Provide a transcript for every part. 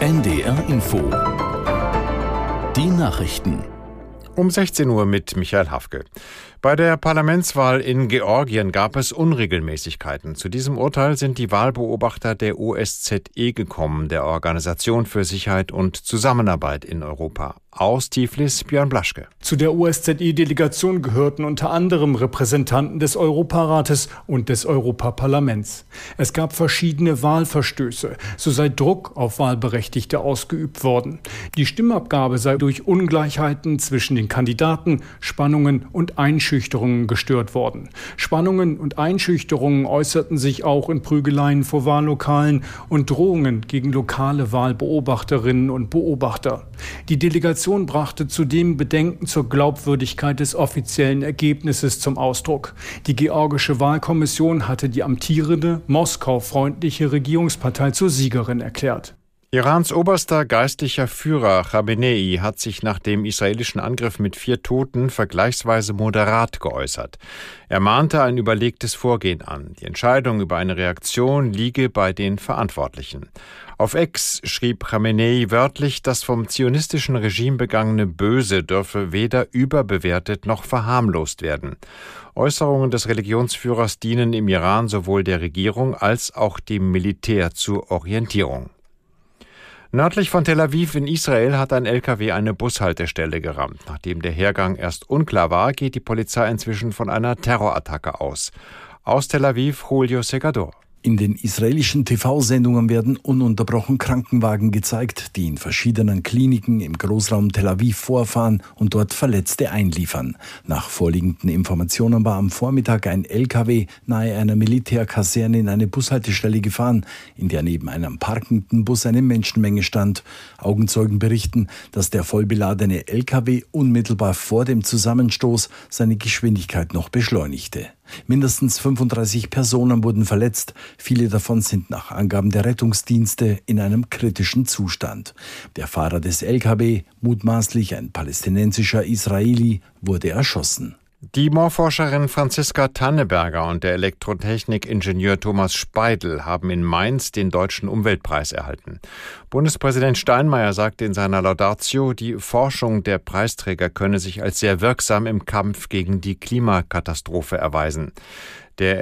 NDR Info. Die Nachrichten. Um 16 Uhr mit Michael Hafke. Bei der Parlamentswahl in Georgien gab es Unregelmäßigkeiten. Zu diesem Urteil sind die Wahlbeobachter der OSZE gekommen, der Organisation für Sicherheit und Zusammenarbeit in Europa. Aus Tiflis, Björn Blaschke. Zu der OSZE-Delegation gehörten unter anderem Repräsentanten des Europarates und des Europaparlaments. Es gab verschiedene Wahlverstöße. So sei Druck auf Wahlberechtigte ausgeübt worden. Die Stimmabgabe sei durch Ungleichheiten zwischen den Kandidaten, Spannungen und Einschüchterungen gestört worden. Spannungen und Einschüchterungen äußerten sich auch in Prügeleien vor Wahllokalen und Drohungen gegen lokale Wahlbeobachterinnen und Beobachter. Die Delegation brachte zudem Bedenken zur Glaubwürdigkeit des offiziellen Ergebnisses zum Ausdruck. Die georgische Wahlkommission hatte die amtierende, Moskau-freundliche Regierungspartei zur Siegerin erklärt. Irans oberster geistlicher Führer Khamenei hat sich nach dem israelischen Angriff mit 4 Toten vergleichsweise moderat geäußert. Er mahnte ein überlegtes Vorgehen an. Die Entscheidung über eine Reaktion liege bei den Verantwortlichen. Auf X schrieb Khamenei wörtlich, das vom zionistischen Regime begangene Böse dürfe weder überbewertet noch verharmlost werden. Äußerungen des Religionsführers dienen im Iran sowohl der Regierung als auch dem Militär zur Orientierung. Nördlich von Tel Aviv in Israel hat ein LKW eine Bushaltestelle gerammt. Nachdem der Hergang erst unklar war, geht die Polizei inzwischen von einer Terrorattacke aus. Aus Tel Aviv, Julio Segador. In den israelischen TV-Sendungen werden ununterbrochen Krankenwagen gezeigt, die in verschiedenen Kliniken im Großraum Tel Aviv vorfahren und dort Verletzte einliefern. Nach vorliegenden Informationen war am Vormittag ein LKW nahe einer Militärkaserne in eine Bushaltestelle gefahren, in der neben einem parkenden Bus eine Menschenmenge stand. Augenzeugen berichten, dass der vollbeladene LKW unmittelbar vor dem Zusammenstoß seine Geschwindigkeit noch beschleunigte. Mindestens 35 Personen wurden verletzt. Viele davon sind nach Angaben der Rettungsdienste in einem kritischen Zustand. Der Fahrer des LKW, mutmaßlich ein palästinensischer Israeli, wurde erschossen. Die Moorforscherin Franziska Tanneberger und der Elektrotechnikingenieur Thomas Speidel haben in Mainz den Deutschen Umweltpreis erhalten. Bundespräsident Steinmeier sagte in seiner Laudatio, die Forschung der Preisträger könne sich als sehr wirksam im Kampf gegen die Klimakatastrophe erweisen. Der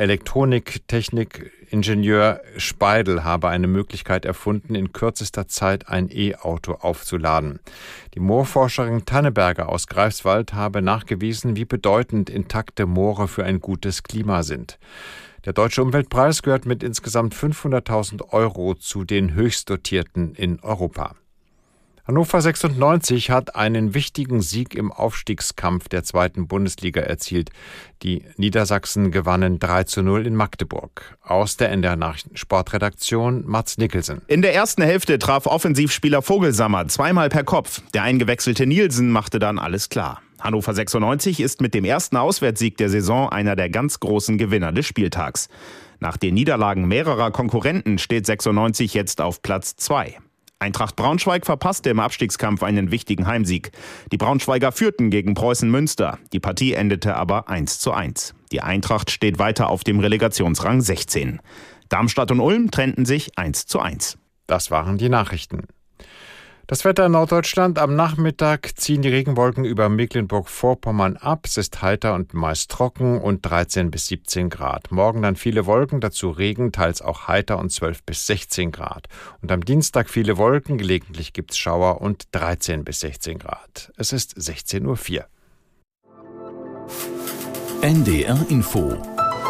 Elektrotechnikingenieur Speidel habe eine Möglichkeit erfunden, in kürzester Zeit ein E-Auto aufzuladen. Die Moorforscherin Tanneberger aus Greifswald habe nachgewiesen, wie bedeutend intakte Moore für ein gutes Klima sind. Der Deutsche Umweltpreis gehört mit insgesamt 500.000 € zu den höchstdotierten in Europa. Hannover 96 hat einen wichtigen Sieg im Aufstiegskampf der 2. Bundesliga erzielt. Die Niedersachsen gewannen 3:0 in Magdeburg. Aus der NDR Nachrichten Sportredaktion Mats Nicholson. In der ersten Hälfte traf Offensivspieler Vogelsammer 2-mal per Kopf. Der eingewechselte Nielsen machte dann alles klar. Hannover 96 ist mit dem ersten Auswärtssieg der Saison einer der ganz großen Gewinner des Spieltags. Nach den Niederlagen mehrerer Konkurrenten steht 96 jetzt auf Platz 2. Eintracht Braunschweig verpasste im Abstiegskampf einen wichtigen Heimsieg. Die Braunschweiger führten gegen Preußen Münster. Die Partie endete aber 1:1. Die Eintracht steht weiter auf dem Relegationsrang 16. Darmstadt und Ulm trennten sich 1:1. Das waren die Nachrichten. Das Wetter in Norddeutschland. Am Nachmittag ziehen die Regenwolken über Mecklenburg-Vorpommern ab. Es ist heiter und meist trocken und 13 bis 17 Grad. Morgen dann viele Wolken, dazu Regen, teils auch heiter und 12 bis 16 Grad. Und am Dienstag viele Wolken, gelegentlich gibt's Schauer und 13 bis 16 Grad. Es ist 16:04 Uhr. NDR Info.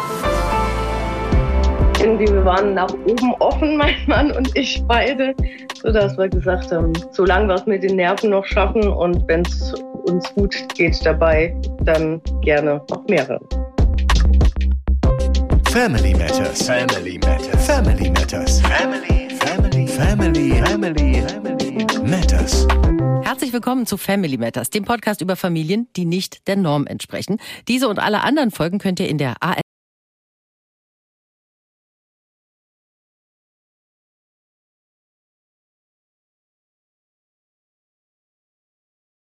Irgendwie, wir waren nach oben offen, mein Mann und ich beide, sodass wir gesagt haben, solange wir es mit den Nerven noch schaffen und wenn es uns gut geht dabei, dann gerne noch mehrere. Family Matters. Family Matters. Family Matters. Family Matters. Herzlich willkommen zu Family Matters, dem Podcast über Familien, die nicht der Norm entsprechen. Diese und alle anderen Folgen könnt ihr in der ARD